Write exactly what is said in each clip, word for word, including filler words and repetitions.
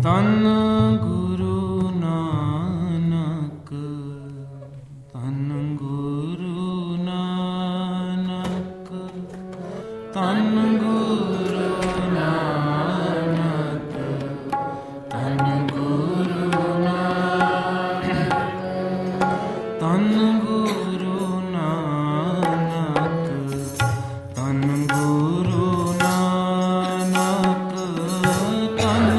ਧੰਨ ਗੁਰੂ ਨਾਨਕ, ਧੰਨ ਗੁਰੂ ਨਾਨਕ, ਧੰਨ ਗੁਰੂ ਨਾਨਕ, ਧੰਨ ਗੁਰੂ ਨਾਨਕ, ਧੰਨ ਗੁਰੂ ਨਾਨਕ, ਧੰਨ ਗੁਰੂ ਨਾਨਕ, ਧੰਨ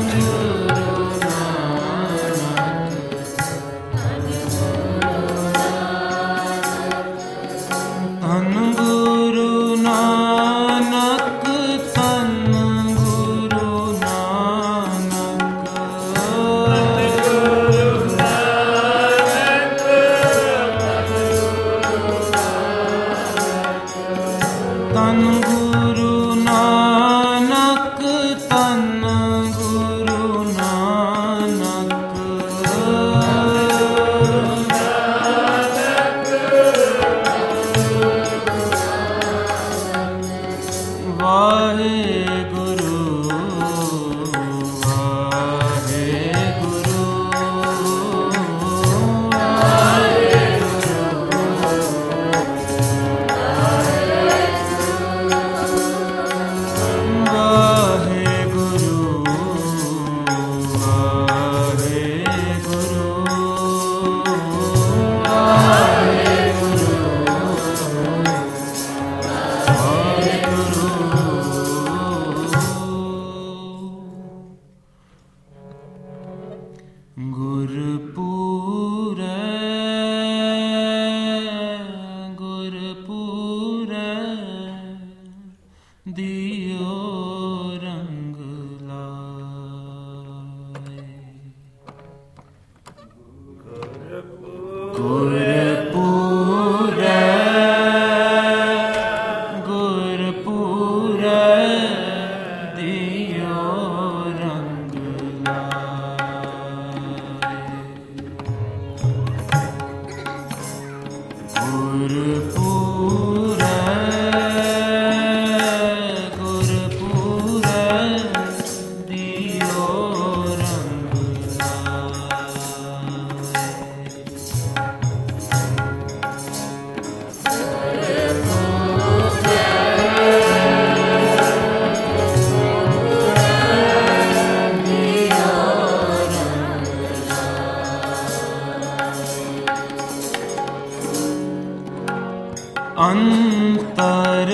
अंतर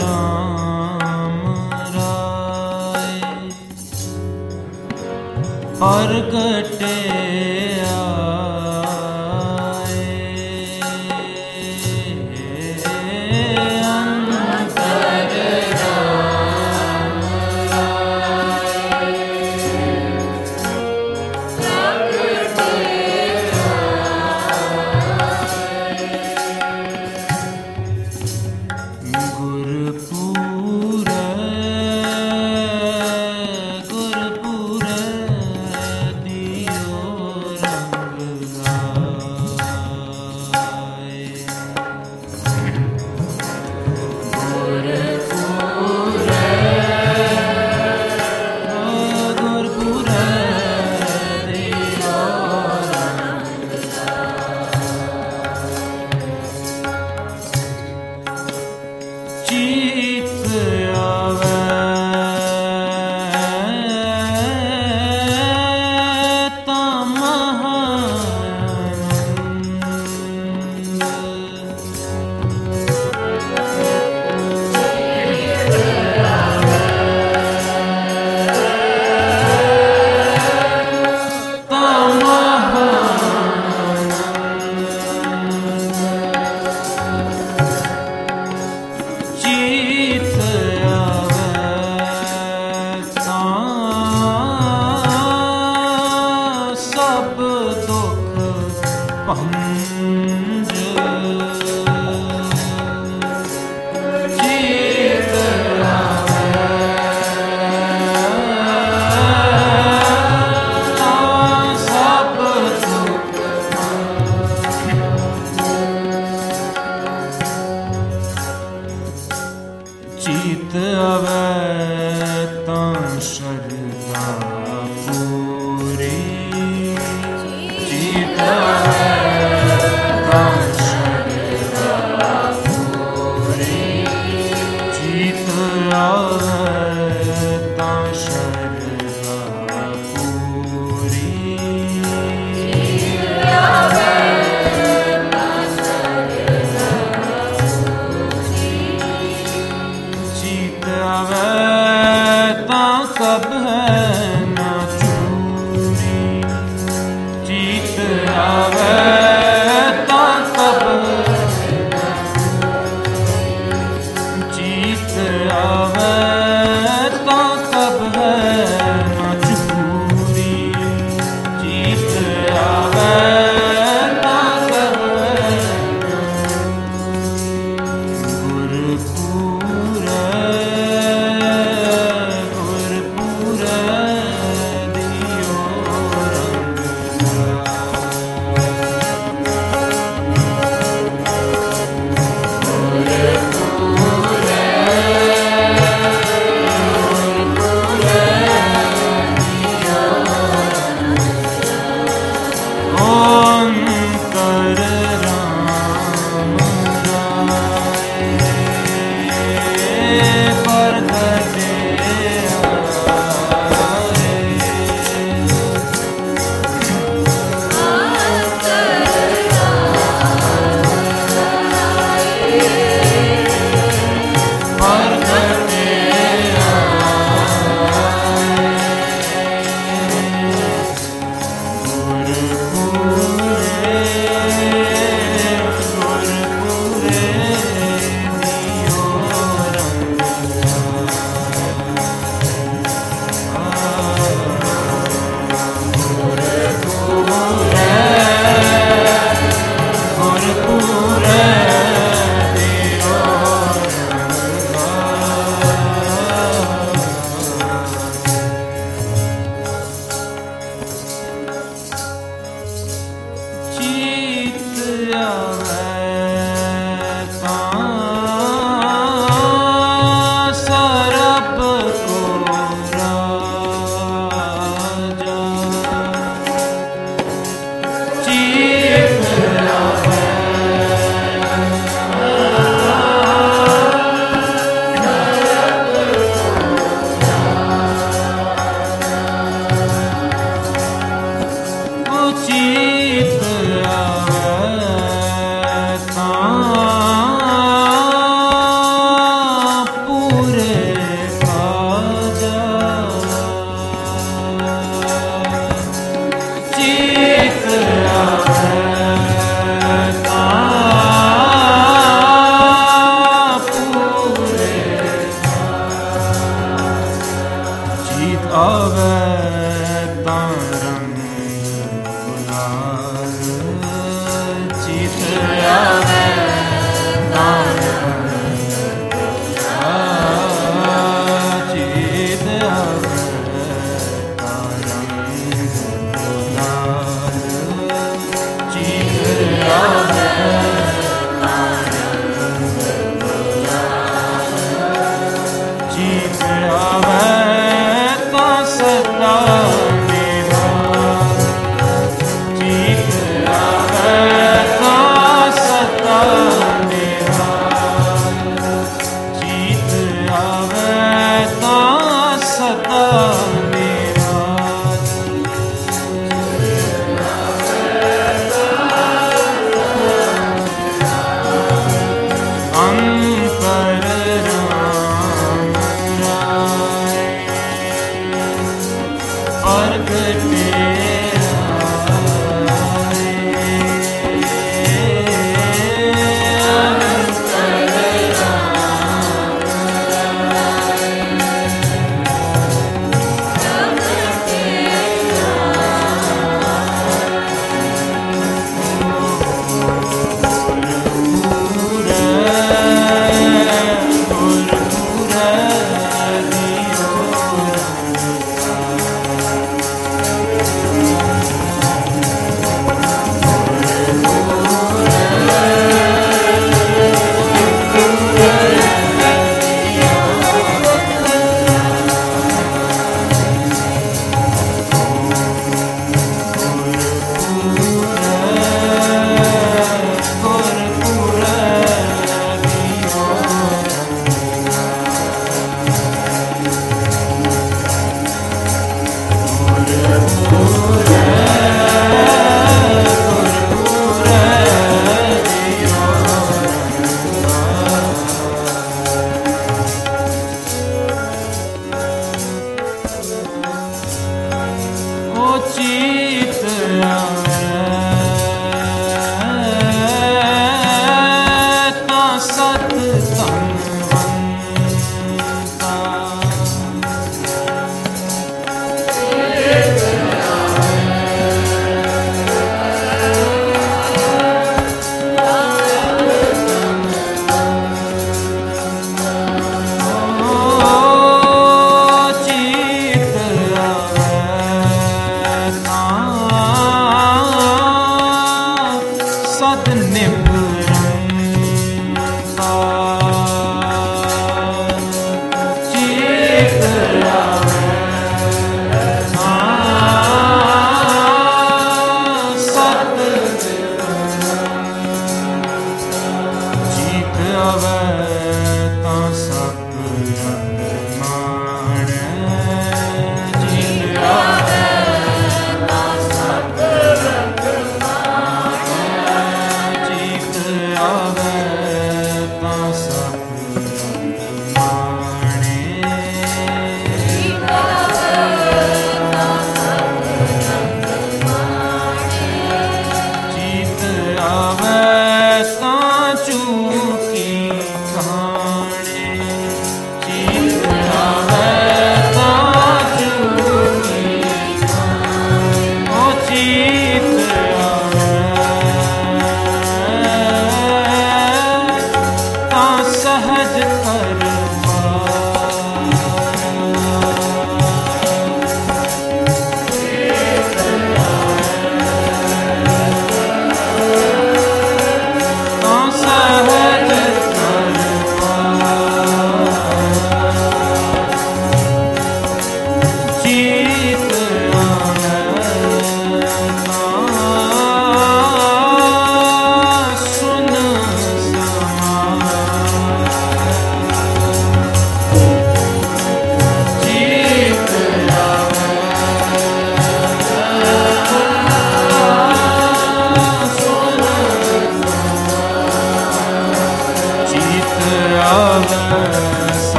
राम राय प्रगटे चित अवै तां शरधा शंकर राम राय प्रगटे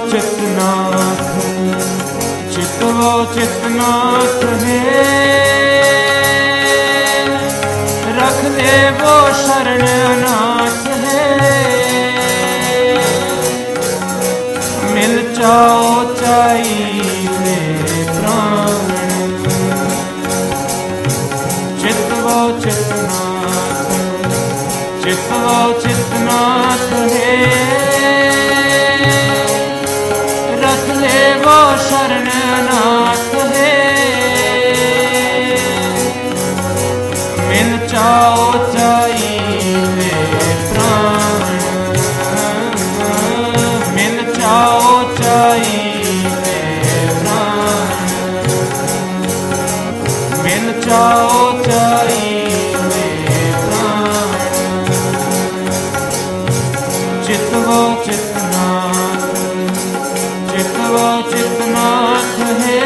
चितनाथ, चितवो चितनाथ है, रख ले वो शरण अनाथ है। मिल जाओ चाहिए प्राण, चितवो चितनाथ, चितवो चितनाथ है, रख ले वो शरण अनाथ है। मिल जाओ चाहिए प्राण, मिल जाओ चाहिए प्राण, मिल जाओ चाहिए प्राण। चितवो चितनाथ, चितवो चितनाथ है,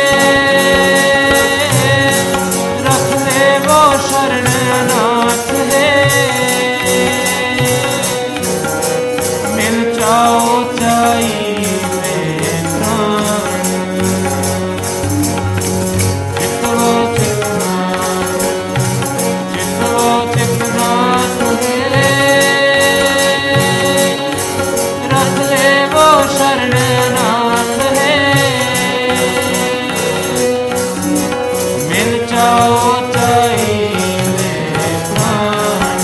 रख ले वो शरण अनाथ है। मिल जाओ चाहिए प्राण, चितवो चितनाथ, चितवो चितनाथ है, रख ले वो शरण अनाथ है। मिल जाओ चाहिए प्राण।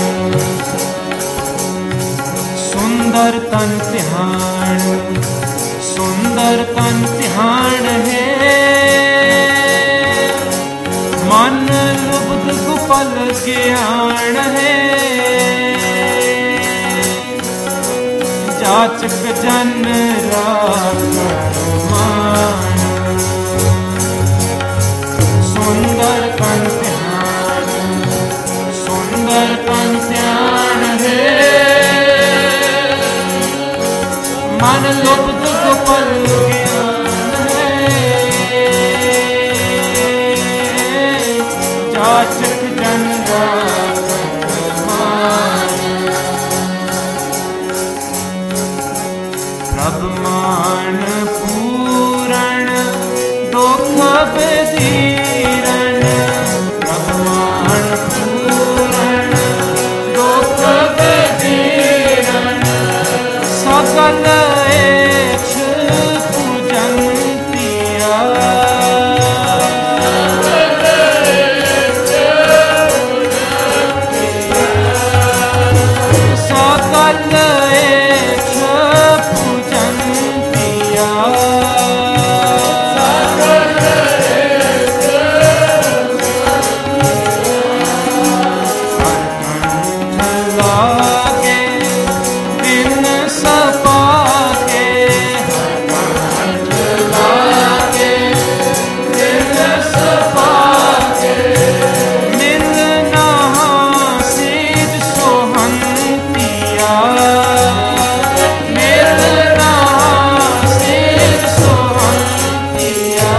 सुंदर तन ध्यान, सुंदर तन ध्यान है, मन लुब्ध कुपल ज्ञान है। जाचक जन राख मान, सुंदर तन ध्यान, सुंदर तन ध्यान है, मन लुब्ध कुपल ज्ञान है। जाचक जन राख मान, प्रभु मान पूरण दुख बेदीरण, प्रभु मान पूरण दुख बेदीरण। सकल इच्छ पूजंतिया, सकल इच्छ पूजंतिया। लागे दिन सपाके, लागे दिन सपाके। मिलना सीज सोहंतिया, मिलना सीज सोहंतिया,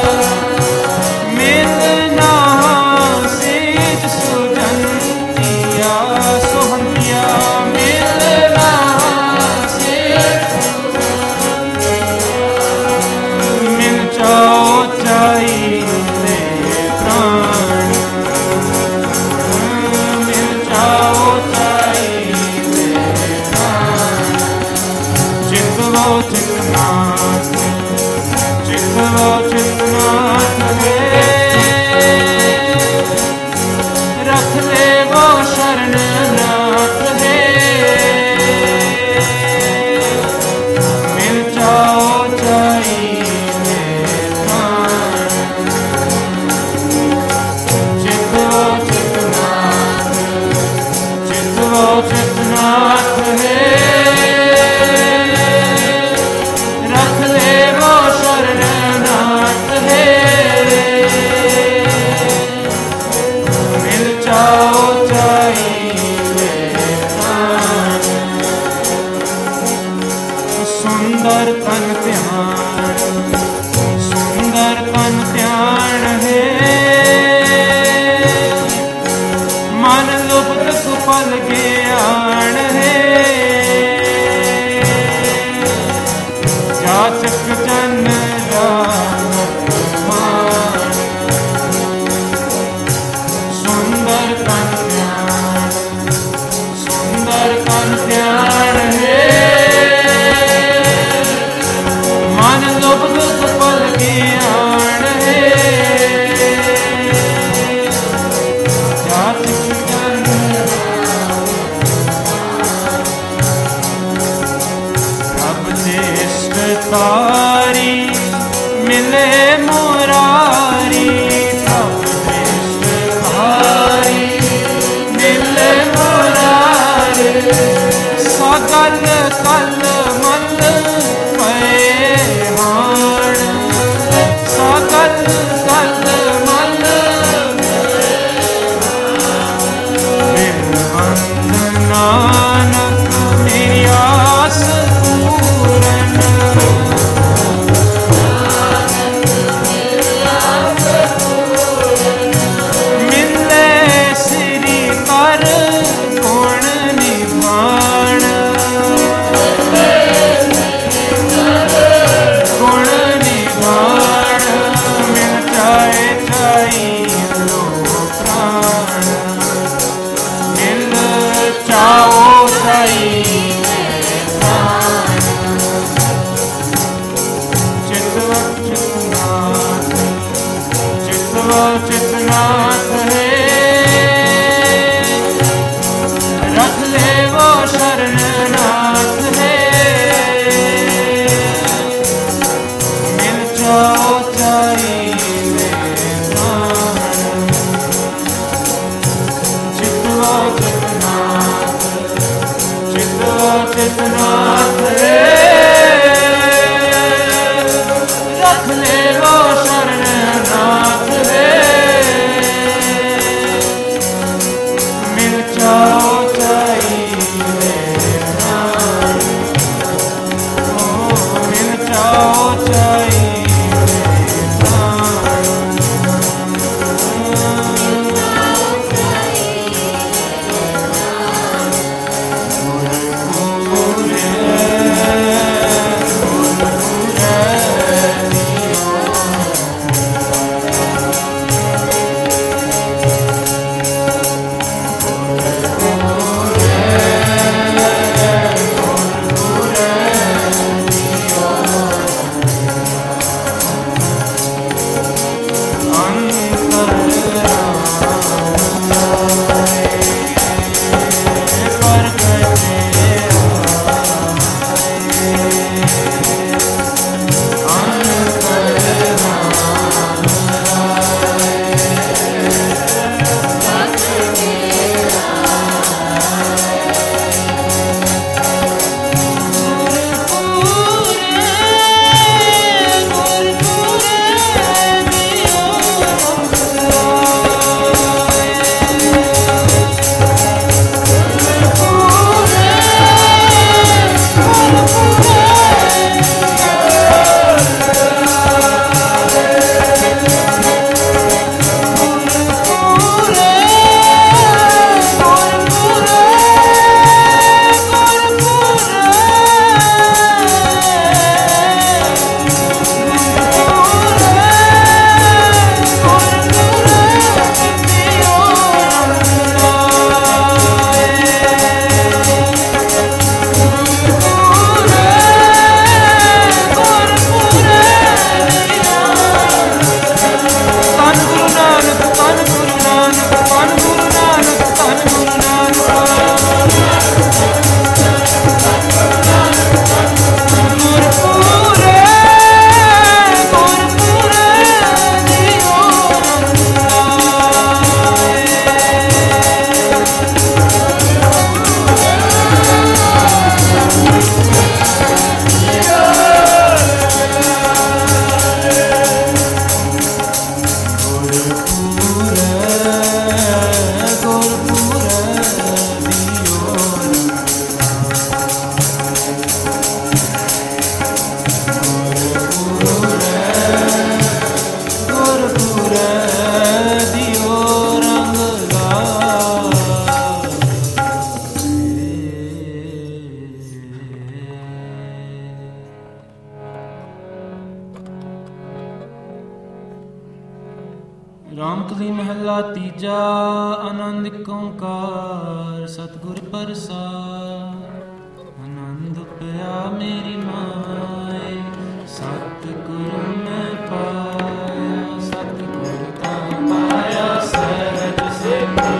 मिलना सीज सुजंतिया। सोहंतिया मिलना सीज, मिल जाओ चाहिए प्राण, मिल जाओ चाहिए प्राण। चितवो चितनाथ, चितवो चितनाथ है, रख ले वो शरण अनाथ है। मिल जाओ चाहिए प्राण, चितवो चितनाथ, चितवो चितनाथ है, रख ले वो शरण अनाथ है। मिल जाओ चाहिए प्राण। सुंदर तन ध्यान, सुंदर तन ध्यान है, मन लुब्ध कुपल ज्ञान है। याचक जन सुंदर तन ध्यान, सुंदर तन ध्यान है मन लोभ दुख पल ज्ञान है याचक जन प्रभ देशतारी मिले मुरारी प्रभ देशतारी मिले मुरारी सकल कल मल पे हाण सकल कल मल बिरबंद नानक मेरी आस पूरन मिले श्री कर गुण निभाण गुण निभाण मिल जाए जाई लो प्राण मिल जाओ जाई प्राण चितव चितनाथ चितव चितनाथ है रख ले वो शरणनाथ है मिल जाओ जाई प्राण चितव चितनाथ चितव चितनाथ है रख ले वो शरणनाथ है मिल जाओ जाई प्राण ओ मिल जाओ जाई प्राण गुर ਮਾਤਲੀ ਮਹੱਲਾ ਤੀਜਾ। ਆਨੰਦ ਏਕ ਓੰਕਾਰ ਸਤਿਗੁਰ ਪ੍ਰਸਾਦਿ। ਆਨੰਦ ਪਿਆ ਮੇਰੀ ਮਾਏ ਸਤਿਗੁਰ ਮੈਂ ਪਾਇਆ। ਸਤਿਗੁਰ ਤਾਂ ਪਾਇਆ ਸਹਿਜ ਸੇਤੀ।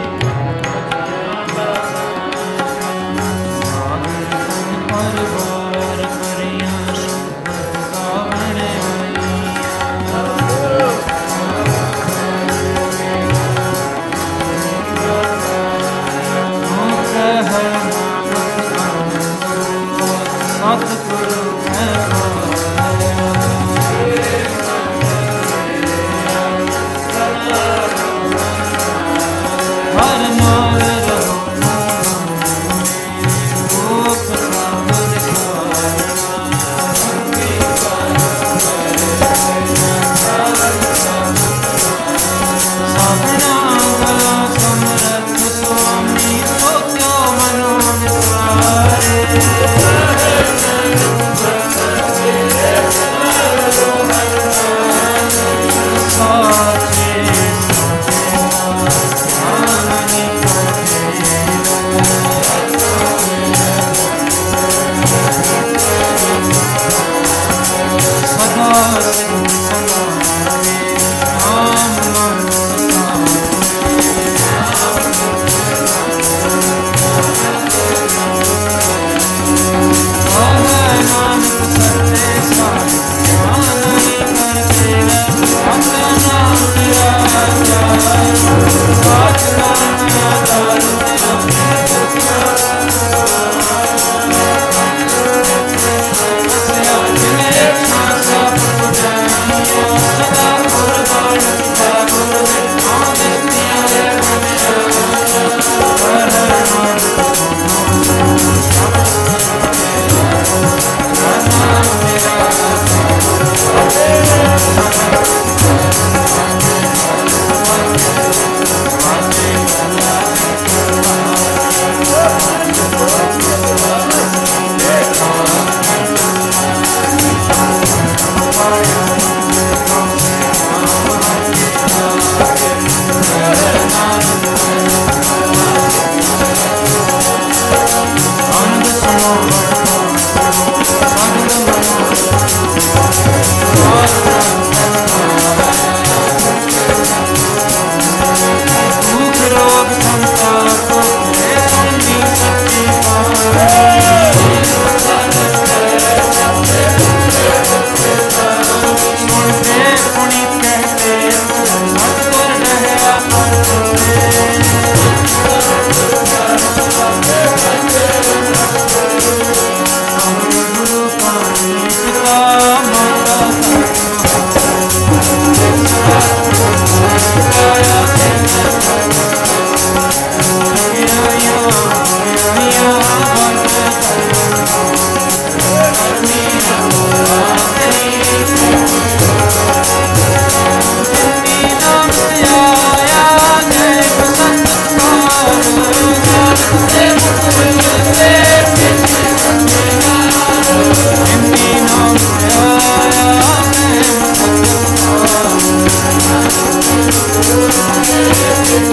ਪਰਵਾਰ ਕਰਿਆ ਸ਼ਬਦ ਗਾਵਣ ਸਤਿਗੁਰੂ ਮੈਂ ਪਾਇਆ। ਹਰ ਨਾਲ ਰਹੋ ਰੂਪ ਸਾਵਧ ਸਾਵਣਾ ਗਲਾ ਸਮਰਥ ਸੁਆਮੀ ਸੋ ਕਿਉ ਮਨੋ ਵਿਸਾਰੇ।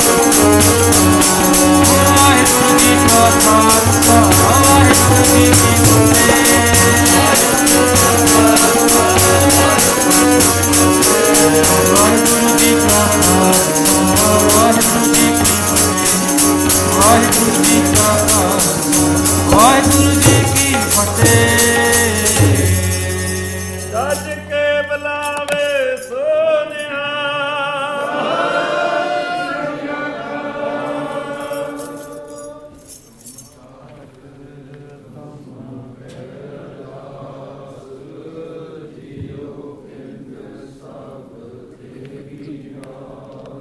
ਵਾਹਿਗੁਰੂ ਜੀ ਕਾ ਖਾਲਸਾ ਵਾਹਿਗੁਰੂ ਜੀ ਕੀ